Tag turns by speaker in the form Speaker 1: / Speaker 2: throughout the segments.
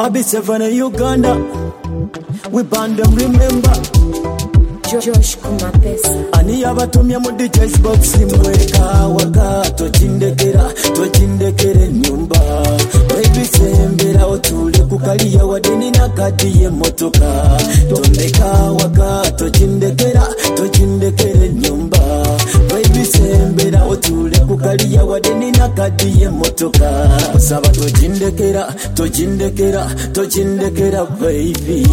Speaker 1: AB7 in Uganda. We band them, remember.
Speaker 2: Josh Kumapesa.
Speaker 1: Ani abatumya mu DJ's box mweka waka tochindekera nyumba. Baby sembera otule kukaliya wadeni na kati ye motoka. Tondeka waka tochindekera nyumba. Baby sembera otule kukaliya wadeni na kati ye motoka. Saba tochindekera baby.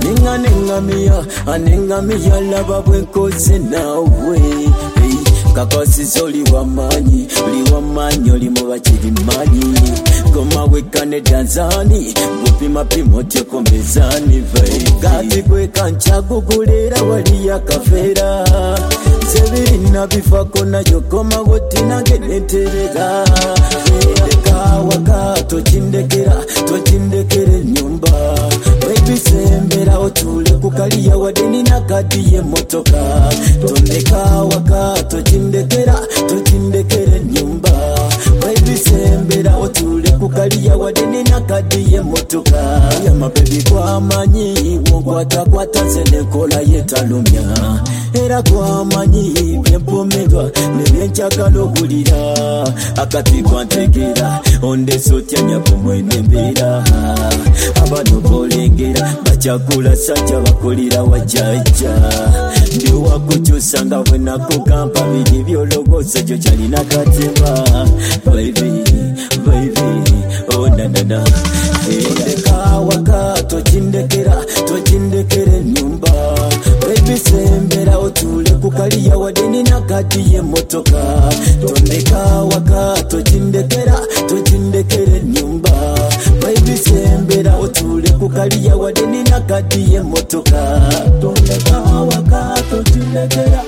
Speaker 1: Ningamia laba bwenkoze nawe. Kakosi zoli wamanyi oli mubakirimanyi. Goma wekane danzani gupima pimo teko mezani baby. Gati kweka nchakugulera wali ya kafera. Sebiri nabifako na yokoma woti nange neterega. Deka waka tochindekere nyumba. Baby sembera otule kukaliya wadeni na kati ye motoka. Tondeka waka tochindekere nyumba. Baby sembera otule kukaliya wadeni na kati ye motoka. Ya mabebi kwa manyi wonkwata senekola yetalumya. Era kwa manyi byempomedwa nebyenchagala okulira. Akati kwantegera onde sotyanya kumwene mbera. Abano bolengera bachakula sajja bakolira wajaja. Ndiwa kukyusa nga bwenakugamba biri byologosa gyo kyalina katemba. Baby, oh na. Deka waka tochindekere nyumba. Baby sembera otule kukaliya wadeni na kati ye motoka. Tondeka waka tochindekere nyumba. Baby sembera otule kukaliya wadeni na kati ye motoka. Tondeka waka tochindekere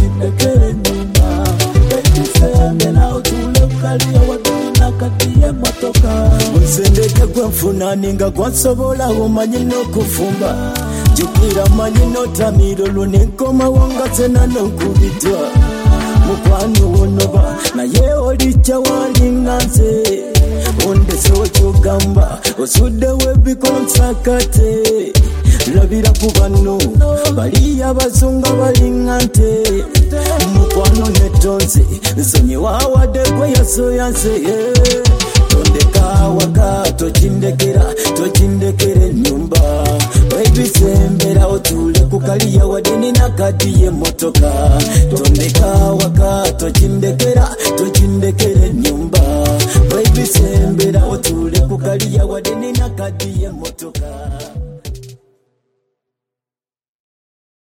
Speaker 1: nyumba. Baby sembera otule kukaliya wadeni na kati ye motoka. Nsendeke kwenfuna ninga kwansobola omanyi n'okufumba. Jukira manyi notamiro lunenkoma wanga tena nonkubitwa. Mukwano wonoba naye olicha walinganze. Ondese okyogamba osudde webikonsakate. Labira ku banno bali abazunga balingante. Mukwano netonze nsonyiwa wadde gwe yasoyanse. Tondeka waka tochindekere nyumba. Baby sembera otule kukaliya wadeni na kati ye motoka. Tondeka waka tochindekere nyumba. Baby sembera otule kukaliya wadeni na kati ye motoka.